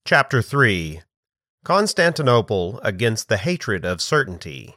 Chapter 3. Constantinople Against the Hatred of Certainty.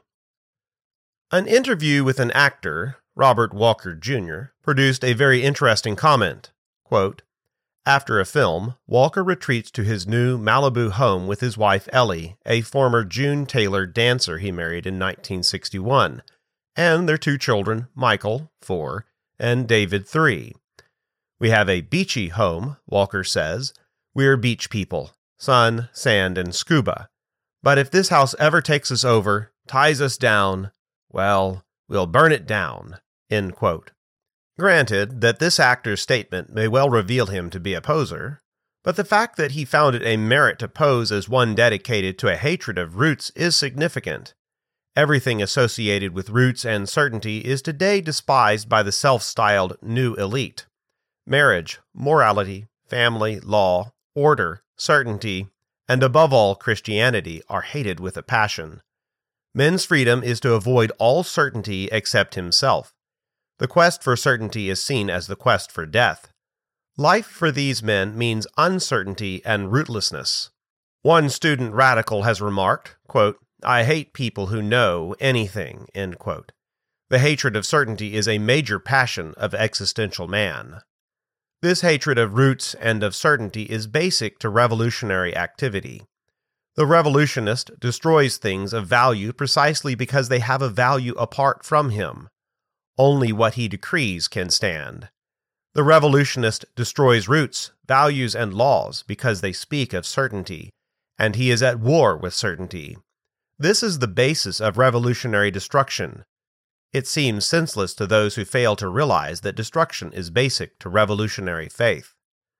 An interview with an actor, Robert Walker Jr., produced a very interesting comment. Quote, "After a film, Walker retreats to his new Malibu home with his wife Ellie, a former June Taylor dancer he married in 1961, and their two children, Michael, 4, and David, 3. We have a beachy home," Walker says. "We're beach people. Sun, sand, and scuba. But if this house ever takes us over, ties us down, well, we'll burn it down." End quote. Granted that this actor's statement may well reveal him to be a poser, but the fact that he found it a merit to pose as one dedicated to a hatred of roots is significant. Everything associated with roots and certainty is today despised by the self-styled new elite. Marriage, morality, family, law, order, certainty, and above all Christianity are hated with a passion. Men's freedom is to avoid all certainty except himself. The quest for certainty is seen as the quest for death. Life for these men means uncertainty and rootlessness. One student radical has remarked, quote, "I hate people who know anything," end quote. The hatred of certainty is a major passion of existential man. This hatred of roots and of certainty is basic to revolutionary activity. The revolutionist destroys things of value precisely because they have a value apart from him. Only what he decrees can stand. The revolutionist destroys roots, values, and laws because they speak of certainty, and he is at war with certainty. This is the basis of revolutionary destruction. It seems senseless to those who fail to realize that destruction is basic to revolutionary faith.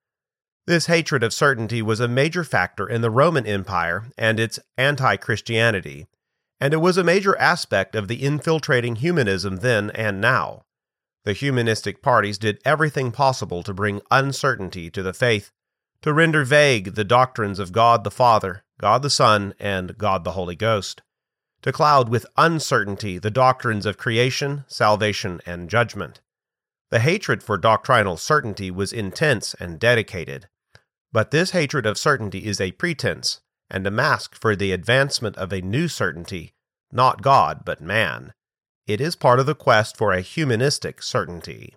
This hatred of certainty was a major factor in the Roman Empire and its anti-Christianity, and it was a major aspect of the infiltrating humanism then and now. The humanistic parties did everything possible to bring uncertainty to the faith, to render vague the doctrines of God the Father, God the Son, and God the Holy Ghost, to cloud with uncertainty the doctrines of creation, salvation, and judgment. The hatred for doctrinal certainty was intense and dedicated, but this hatred of certainty is a pretense and a mask for the advancement of a new certainty, not God but man. It is part of the quest for a humanistic certainty.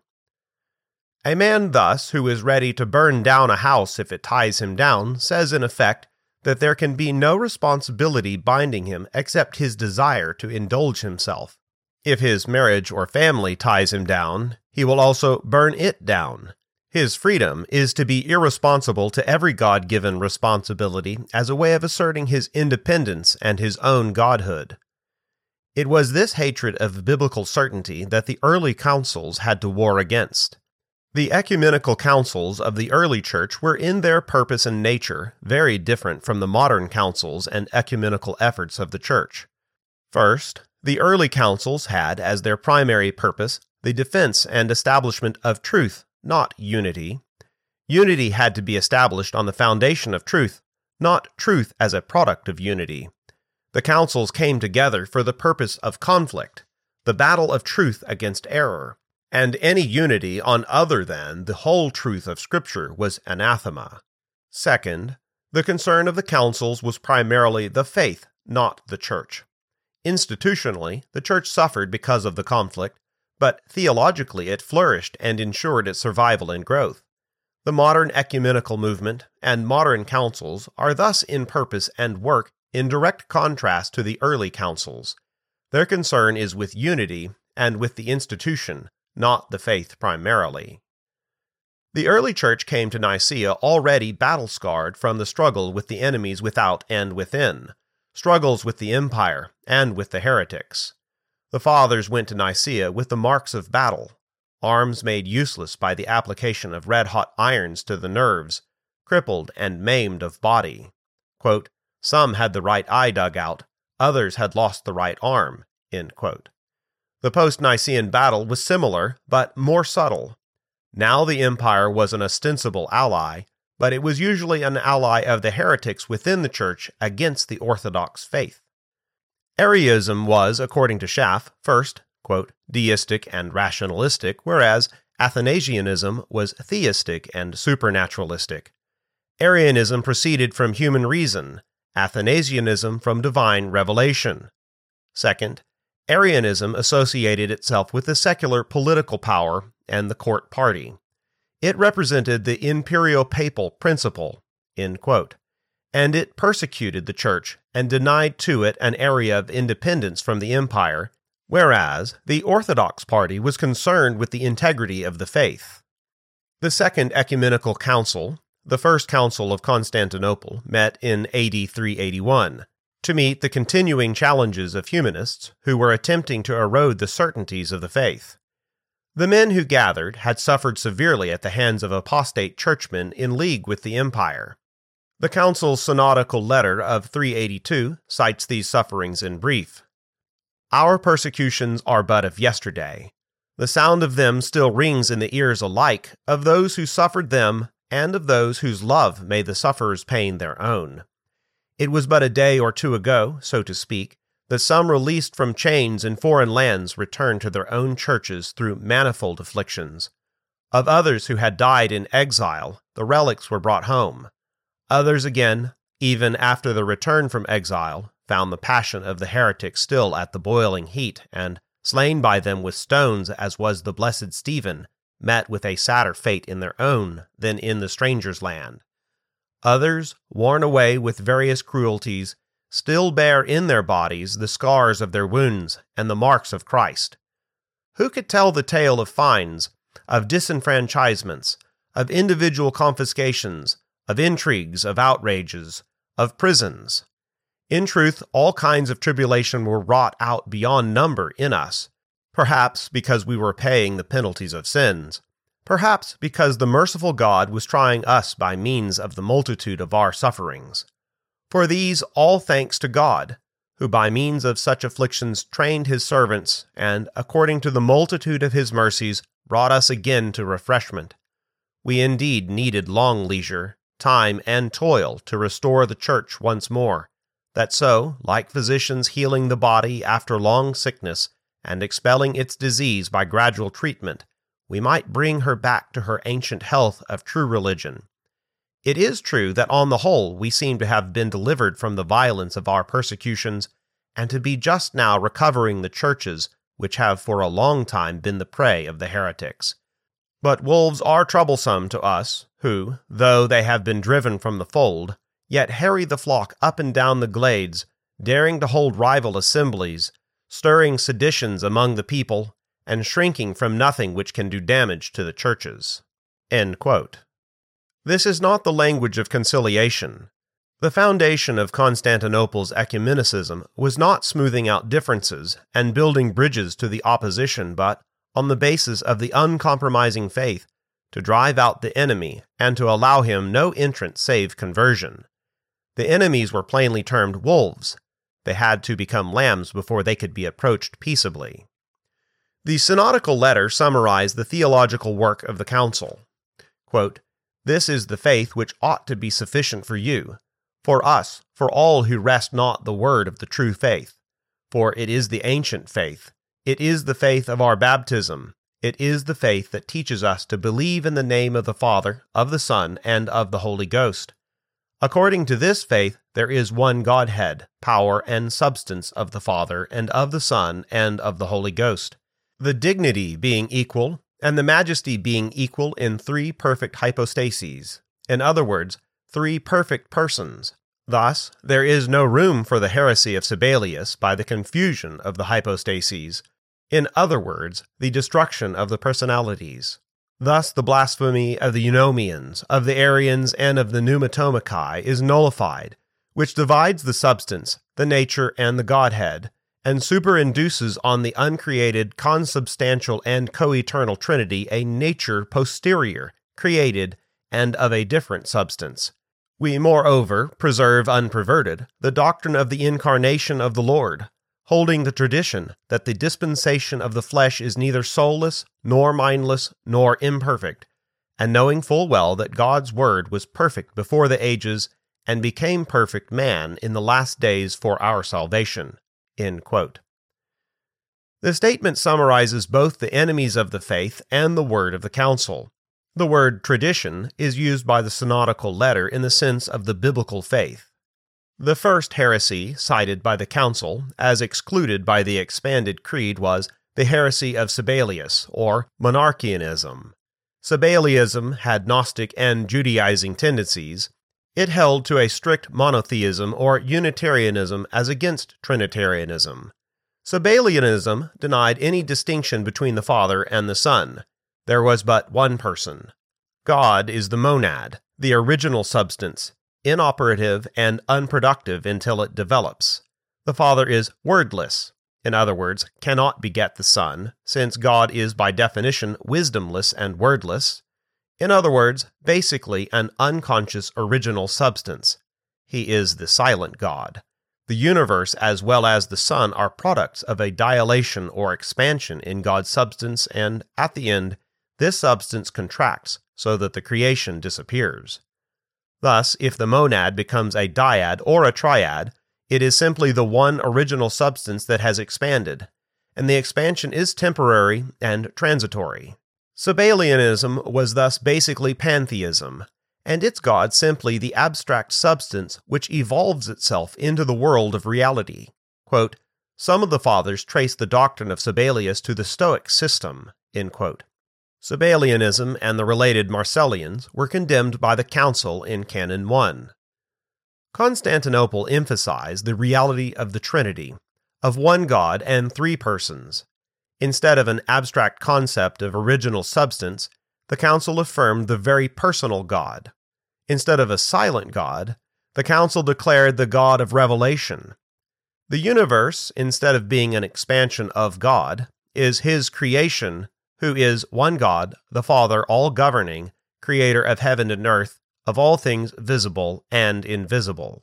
A man thus, who is ready to burn down a house if it ties him down, says in effect that there can be no responsibility binding him except his desire to indulge himself. If his marriage or family ties him down, he will also burn it down. His freedom is to be irresponsible to every God-given responsibility as a way of asserting his independence and his own godhood. It was this hatred of biblical certainty that the early councils had to war against. The ecumenical councils of the early church were in their purpose and nature very different from the modern councils and ecumenical efforts of the church. First, the early councils had as their primary purpose the defense and establishment of truth, not unity. Unity had to be established on the foundation of truth, not truth as a product of unity. The councils came together for the purpose of conflict, the battle of truth against error, and any unity on other than the whole truth of Scripture was anathema. Second, the concern of the councils was primarily the faith, not the church. Institutionally, the church suffered because of the conflict, but theologically it flourished and ensured its survival and growth. The modern ecumenical movement and modern councils are thus in purpose and work in direct contrast to the early councils. Their concern is with unity and with the institution, not the faith primarily. The early church came to Nicaea already battle-scarred from the struggle with the enemies without and within, struggles with the empire and with the heretics. The fathers went to Nicaea with the marks of battle, arms made useless by the application of red-hot irons to the nerves, crippled and maimed of body. Quote, "Some had the right eye dug out, others had lost the right arm." End quote. The post-Nicene battle was similar, but more subtle. Now the empire was an ostensible ally, but it was usually an ally of the heretics within the church against the Orthodox faith. Arianism was, according to Schaff, first, quote, deistic and rationalistic, whereas Athanasianism was theistic and supernaturalistic. Arianism proceeded from human reason, Athanasianism from divine revelation. Second, Arianism associated itself with the secular political power and the court party. It represented the imperial-papal principle, end quote, and it persecuted the church and denied to it an area of independence from the empire, whereas the Orthodox party was concerned with the integrity of the faith. The Second Ecumenical Council, the First Council of Constantinople, met in AD 381 to meet the continuing challenges of humanists who were attempting to erode the certainties of the faith. The men who gathered had suffered severely at the hands of apostate churchmen in league with the empire. The Council's synodical letter of 382 cites these sufferings in brief. Our persecutions are but of yesterday. The sound of them still rings in the ears alike of those who suffered them and of those whose love made the sufferer's pain their own. It was but a day or two ago, so to speak, that some released from chains in foreign lands returned to their own churches through manifold afflictions. Of others who had died in exile, the relics were brought home. Others again, even after the return from exile, found the passion of the heretics still at the boiling heat, and, slain by them with stones as was the blessed Stephen, met with a sadder fate in their own than in the stranger's land. Others, worn away with various cruelties, still bear in their bodies the scars of their wounds and the marks of Christ. Who could tell the tale of fines, of disenfranchisements, of individual confiscations, of intrigues, of outrages, of prisons? In truth, all kinds of tribulation were wrought out beyond number in us, perhaps because we were paying the penalties of sins, perhaps because the merciful God was trying us by means of the multitude of our sufferings. For these all thanks to God, who by means of such afflictions trained his servants, and, according to the multitude of his mercies, brought us again to refreshment. We indeed needed long leisure, time, and toil to restore the church once more, that so, like physicians healing the body after long sickness, and expelling its disease by gradual treatment, we might bring her back to her ancient health of true religion. It is true that on the whole we seem to have been delivered from the violence of our persecutions, and to be just now recovering the churches which have for a long time been the prey of the heretics. But wolves are troublesome to us, who, though they have been driven from the fold, yet harry the flock up and down the glades, daring to hold rival assemblies, stirring seditions among the people, and shrinking from nothing which can do damage to the churches." End quote. This is not the language of conciliation. The foundation of Constantinople's ecumenicism was not smoothing out differences and building bridges to the opposition, but, on the basis of the uncompromising faith, to drive out the enemy and to allow him no entrance save conversion. The enemies were plainly termed wolves. They had to become lambs before they could be approached peaceably. The synodical letter summarized the theological work of the council. Quote, "This is the faith which ought to be sufficient for you, for us, for all who wrest not the word of the true faith. For it is the ancient faith. It is the faith of our baptism. It is the faith that teaches us to believe in the name of the Father, of the Son, and of the Holy Ghost. According to this faith, there is one Godhead, power and substance of the Father, and of the Son, and of the Holy Ghost, the dignity being equal, and the majesty being equal in three perfect hypostases, in other words, three perfect persons. Thus, there is no room for the heresy of Sabellius by the confusion of the hypostases, in other words, the destruction of the personalities. Thus, the blasphemy of the Eunomians, of the Arians, and of the Pneumatomachi is nullified, which divides the substance, the nature, and the Godhead, and superinduces on the uncreated, consubstantial, and coeternal Trinity a nature posterior, created, and of a different substance. We, moreover, preserve unperverted the doctrine of the incarnation of the Lord, holding the tradition that the dispensation of the flesh is neither soulless, nor mindless, nor imperfect, and knowing full well that God's Word was perfect before the ages, and became perfect man in the last days for our salvation." End quote. The statement summarizes both the enemies of the faith and the word of the council. The word tradition is used by the synodical letter in the sense of the biblical faith. The first heresy cited by the Council as excluded by the expanded creed was the heresy of Sabellius, or Monarchianism. Sabellianism had Gnostic and Judaizing tendencies. It held to a strict monotheism or Unitarianism as against Trinitarianism. Sabellianism denied any distinction between the Father and the Son. There was but one person. God is the monad, the original substance, inoperative and unproductive until it develops. The Father is wordless, in other words, cannot beget the Son, since God is by definition wisdomless and wordless. In other words, basically an unconscious original substance. He is the silent God. The universe as well as the Son are products of a dilation or expansion in God's substance, and at the end, this substance contracts so that the creation disappears. Thus, if the monad becomes a dyad or a triad, it is simply the one original substance that has expanded, and the expansion is temporary and transitory. Sabellianism was thus basically pantheism, and its God simply the abstract substance which evolves itself into the world of reality. Quote, "Some of the fathers trace the doctrine of Sabellius to the Stoic system." End quote. Sabellianism and the related Marcellians were condemned by the Council in Canon 1. Constantinople emphasized the reality of the Trinity, of one God and three persons. Instead of an abstract concept of original substance, the Council affirmed the very personal God. Instead of a silent God, the Council declared the God of revelation. The universe, instead of being an expansion of God, is His creation, who is one God, the Father all-governing, creator of heaven and earth, of all things visible and invisible.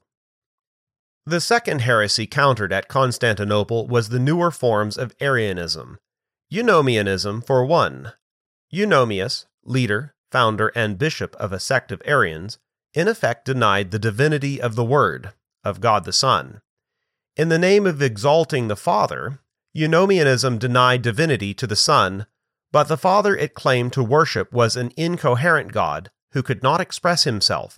The second heresy countered at Constantinople was the newer forms of Arianism. Eunomianism, for one. Eunomius, leader, founder, and bishop of a sect of Arians, in effect denied the divinity of the Word, of God the Son. In the name of exalting the Father, Eunomianism denied divinity to the Son, but the Father it claimed to worship was an incoherent God who could not express himself.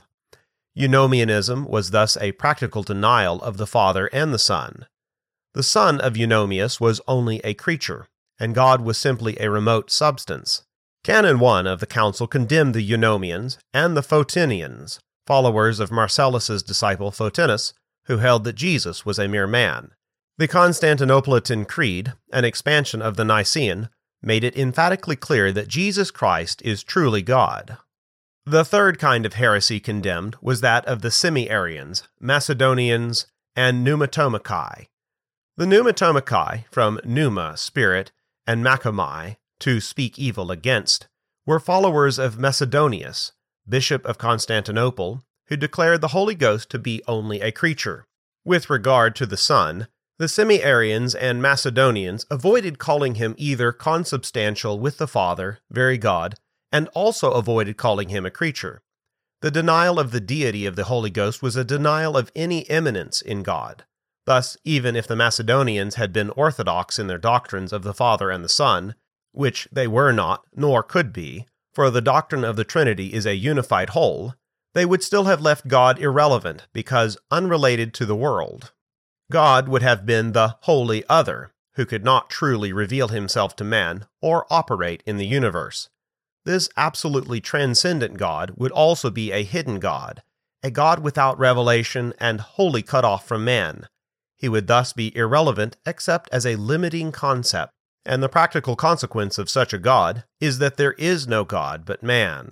Eunomianism was thus a practical denial of the Father and the Son. The Son of Eunomius was only a creature, and God was simply a remote substance. Canon 1 of the Council condemned the Eunomians and the Photinians, followers of Marcellus's disciple Photinus, who held that Jesus was a mere man. The Constantinopolitan Creed, an expansion of the Nicene, made it emphatically clear that Jesus Christ is truly God. The third kind of heresy condemned was that of the Semi-Arians, Macedonians, and Pneumatomachi. The Pneumatomachi, from pneuma, spirit, and macomai, to speak evil against, were followers of Macedonius, Bishop of Constantinople, who declared the Holy Ghost to be only a creature. With regard to the Son, the Semi-Arians and Macedonians avoided calling him either consubstantial with the Father, very God, and also avoided calling him a creature. The denial of the deity of the Holy Ghost was a denial of any immanence in God. Thus, even if the Macedonians had been orthodox in their doctrines of the Father and the Son, which they were not, nor could be, for the doctrine of the Trinity is a unified whole, they would still have left God irrelevant because unrelated to the world. God would have been the holy other, who could not truly reveal himself to man or operate in the universe. This absolutely transcendent God would also be a hidden God, a God without revelation and wholly cut off from man. He would thus be irrelevant except as a limiting concept, and the practical consequence of such a God is that there is no God but man.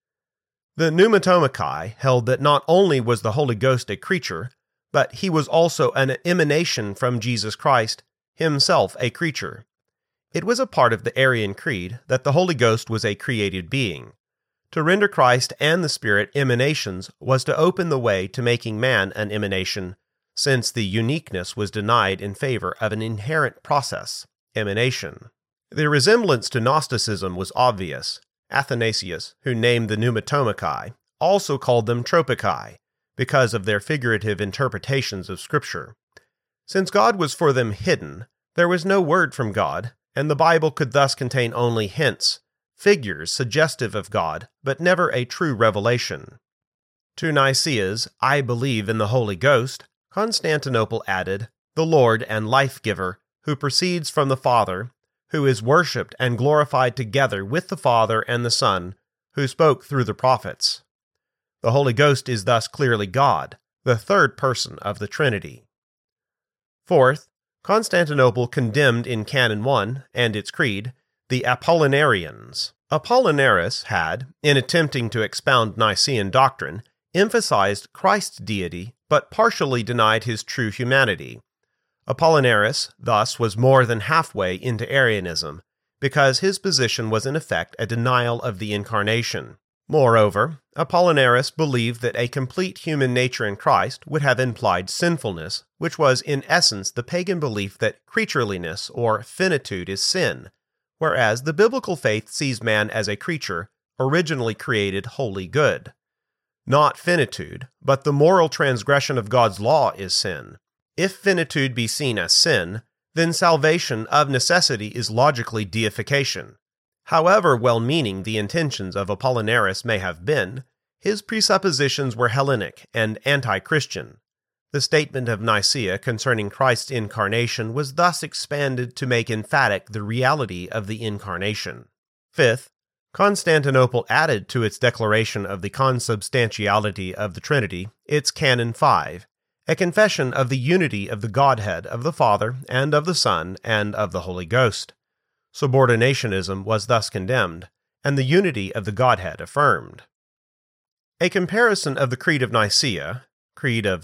The Pneumatomachi held that not only was the Holy Ghost a creature, but he was also an emanation from Jesus Christ, himself a creature. It was a part of the Arian creed that the Holy Ghost was a created being. To render Christ and the Spirit emanations was to open the way to making man an emanation, since the uniqueness was denied in favor of an inherent process, emanation. The resemblance to Gnosticism was obvious. Athanasius, who named the Pneumatomachi, also called them Tropici, because of their figurative interpretations of Scripture. Since God was for them hidden, there was no word from God, and the Bible could thus contain only hints, figures suggestive of God, but never a true revelation. To Nicaea's "I believe in the Holy Ghost," Constantinople added, "the Lord and life-giver, who proceeds from the Father, who is worshipped and glorified together with the Father and the Son, who spoke through the prophets." The Holy Ghost is thus clearly God, the third person of the Trinity. Fourth, Constantinople condemned in Canon 1 and its creed the Apollinarians. Apollinaris had, in attempting to expound Nicene doctrine, emphasized Christ's deity but partially denied his true humanity. Apollinaris thus was more than halfway into Arianism, because his position was in effect a denial of the Incarnation. Moreover, Apollinaris believed that a complete human nature in Christ would have implied sinfulness, which was in essence the pagan belief that creatureliness or finitude is sin, whereas the biblical faith sees man as a creature, originally created wholly good. Not finitude, but the moral transgression of God's law is sin. If finitude be seen as sin, then salvation of necessity is logically deification. However well-meaning the intentions of Apollinaris may have been, his presuppositions were Hellenic and anti-Christian. The statement of Nicaea concerning Christ's incarnation was thus expanded to make emphatic the reality of the incarnation. Fifth, Constantinople added to its declaration of the consubstantiality of the Trinity its Canon 5, a confession of the unity of the Godhead of the Father and of the Son and of the Holy Ghost. Subordinationism was thus condemned, and the unity of the Godhead affirmed. A comparison of the Creed of Nicaea, creed of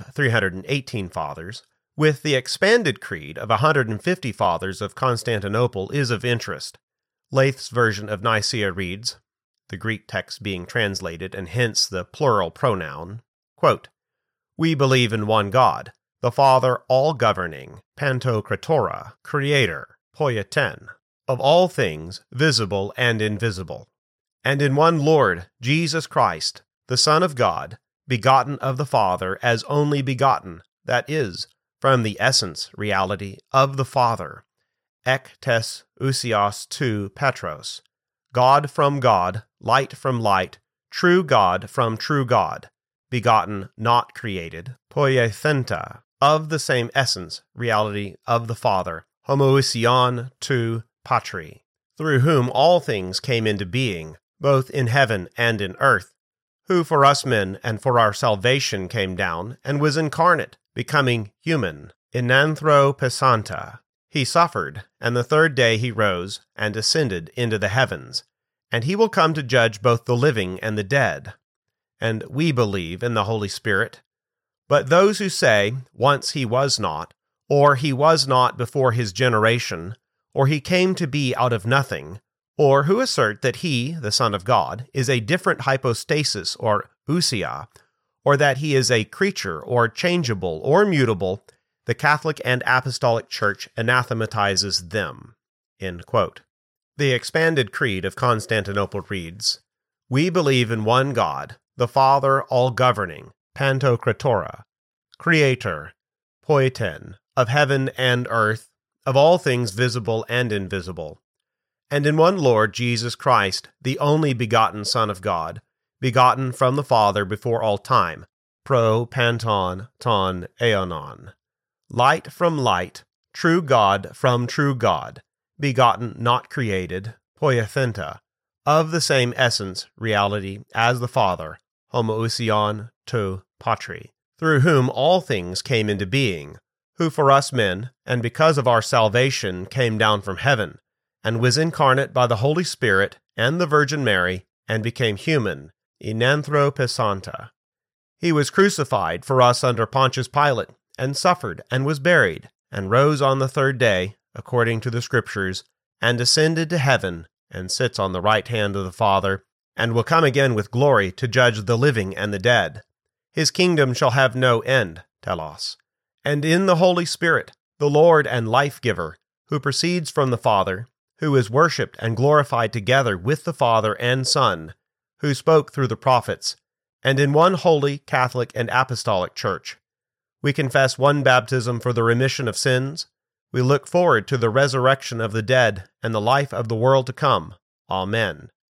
318 Fathers, with the expanded creed of 150 Fathers of Constantinople is of interest. Lath's version of Nicaea reads, the Greek text being translated and hence the plural pronoun, quote, "We believe in one God, the Father all-governing, Pantokratora, Creator, Poieten, of all things, visible and invisible, and in one Lord, Jesus Christ, the Son of God, begotten of the Father as only begotten, that is, from the essence, reality, of the Father, ek tes ousios tou Petros, God from God, light from light, true God from true God, begotten, not created, poiethenta, of the same essence, reality, of the Father, homoousion tou Patri, through whom all things came into being, both in heaven and in earth, who for us men and for our salvation came down, and was incarnate, becoming human, in anthropesanta. He suffered, and the third day he rose, and ascended into the heavens, and he will come to judge both the living and the dead. And we believe in the Holy Spirit. But those who say, once he was not, or he was not before his generation, or he came to be out of nothing, or who assert that he, the Son of God, is a different hypostasis or ousia, or that he is a creature or changeable or mutable, the Catholic and Apostolic Church anathematizes them." End quote. The expanded creed of Constantinople reads, "We believe in one God, the Father all-governing, Pantokratora, Creator, Poieten, of heaven and earth, of all things visible and invisible, and in one Lord Jesus Christ, the only begotten Son of God, begotten from the Father before all time, pro panton ton aeonon, light from light, true God from true God, begotten not created, poiethenta, of the same essence, reality, as the Father, homoousion tou Patri, through whom all things came into being, who for us men, and because of our salvation, came down from heaven, and was incarnate by the Holy Spirit and the Virgin Mary, and became human, in anthropesanta. He was crucified for us under Pontius Pilate, and suffered, and was buried, and rose on the third day, according to the Scriptures, and ascended to heaven, and sits on the right hand of the Father, and will come again with glory to judge the living and the dead. His kingdom shall have no end, telos. And in the Holy Spirit, the Lord and life-giver, who proceeds from the Father, who is worshipped and glorified together with the Father and Son, who spoke through the prophets, and in one holy, Catholic, and Apostolic Church. We confess one baptism for the remission of sins. We look forward to the resurrection of the dead and the life of the world to come. Amen.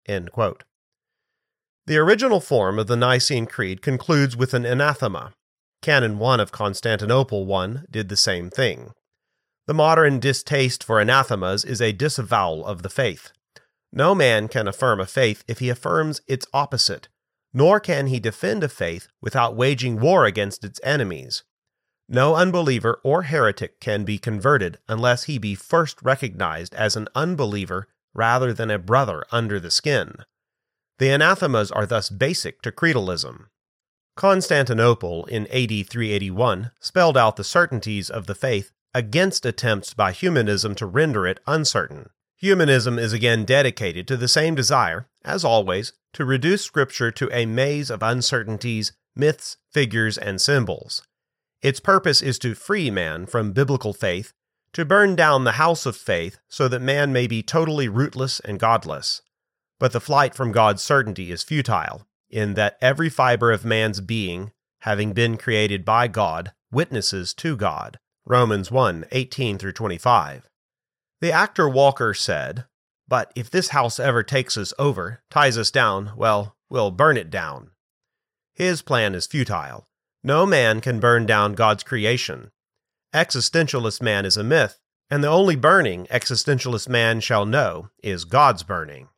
End quote. The original form of the Nicene Creed concludes with an anathema. Canon 1 of Constantinople I did the same thing. The modern distaste for anathemas is a disavowal of the faith. No man can affirm a faith if he affirms its opposite, nor can he defend a faith without waging war against its enemies. No unbeliever or heretic can be converted unless he be first recognized as an unbeliever rather than a brother under the skin. The anathemas are thus basic to creedalism. Constantinople in AD 381 spelled out the certainties of the faith against attempts by humanism to render it uncertain. Humanism is again dedicated to the same desire, as always, to reduce Scripture to a maze of uncertainties, myths, figures, and symbols. Its purpose is to free man from biblical faith, to burn down the house of faith so that man may be totally rootless and godless. But the flight from God's certainty is futile, in that every fiber of man's being, having been created by God, witnesses to God. Romans 1:18-25. The actor Walker said, "But if this house ever takes us over, ties us down, well, we'll burn it down." His plan is futile. No man can burn down God's creation. Existentialist man is a myth, and the only burning existentialist man shall know is God's burning.